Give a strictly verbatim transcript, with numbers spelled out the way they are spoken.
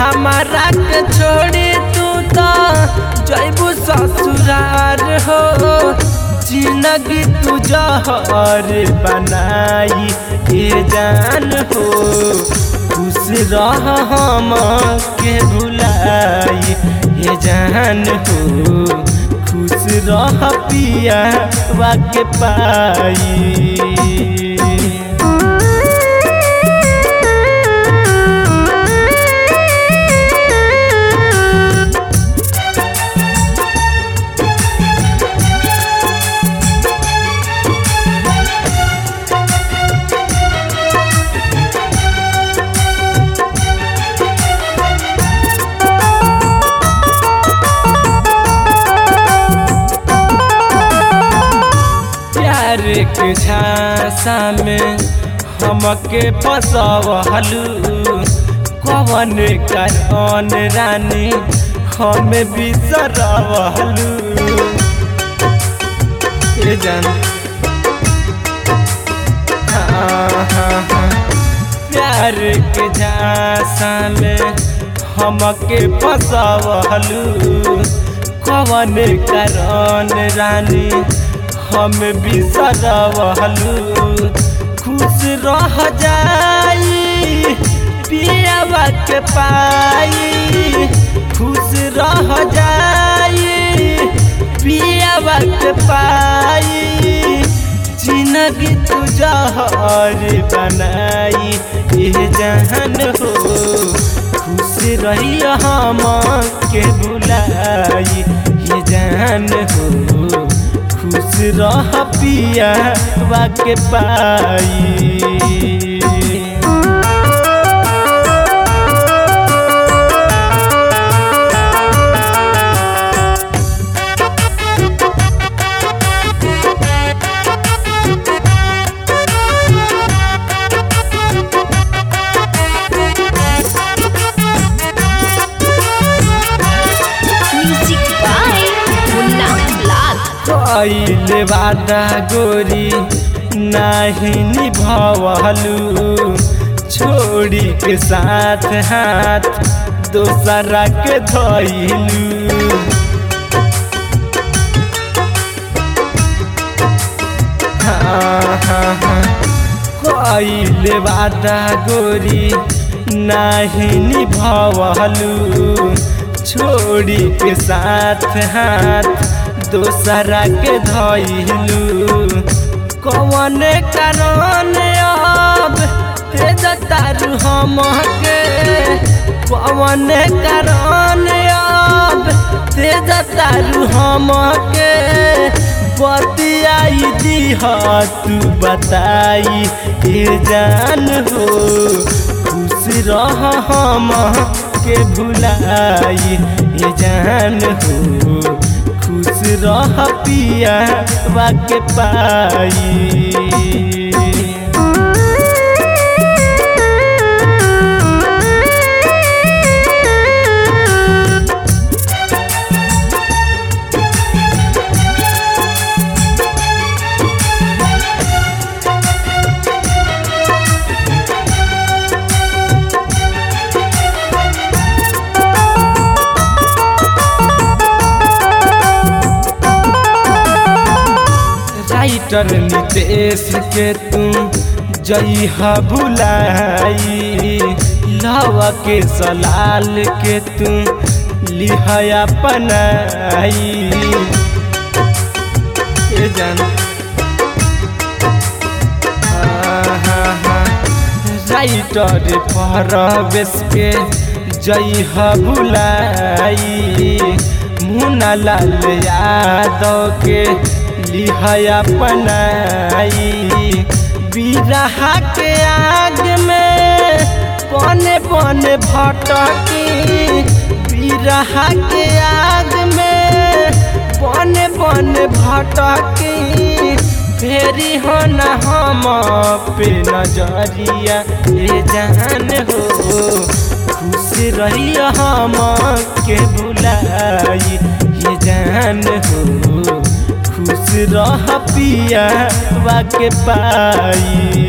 हमारा के छोड़ी तू तो जैबू ससुरार हो। जिंदगी तू जहर बनाई ए जान हो। खुश रह हम के भुलाई ए जान हो। खुश रह पिया के पाई। प्यार के झांसा में हमके फसवलू। कवन कारण रानी हम बिसरवलू ए जान। हाँ हाँ हाँ प्यार के झांसा में हमके फसवलू। कवन कारण रानी हम बिसरवलू। खुश रह जाई पियावा के पाई। खुश रह जाई पियावा के पाई। जिंदगी तू जहर बनाई ए जान हो। खुश रही हम के भुलाई ए जान हो। खुश रह पिया के पाई। कइले वादा गोरी नाही निभावलू। छोड़ी के साथ हाथ दोसरा के धइलू। हाँ हाँ हाँ कइले वादा गोरी नाही निभावलू। छोड़ी के साथ हाथ दोसरा के धइलू। कौन कारण अब तेज तारू हम के। कौन कारण अब तेज तारू हम के। बतियाई दीह तू बताई ए जान हो। खुश रह हम के भुलाई ए जान हो। खुश रह पिया के पाई। राइटर नितेश के तुम जइहा भुलाई। लवा के सलाल के तुम लिहा अपनाई ए जान। हाँ हाँ हाँ राइटर परवेश के जइहा भुलाई। मुन्ना लाल यादव के लिहा अपनाई। बिरहा के आग में पने पने भटकी। बिरहा के आग में पने पने भटकी। फेरी हो न हम पे नजरिया ए जान हो। खुश रही हम के भुलाई ये जान हो। खुश रह पिया के पाई।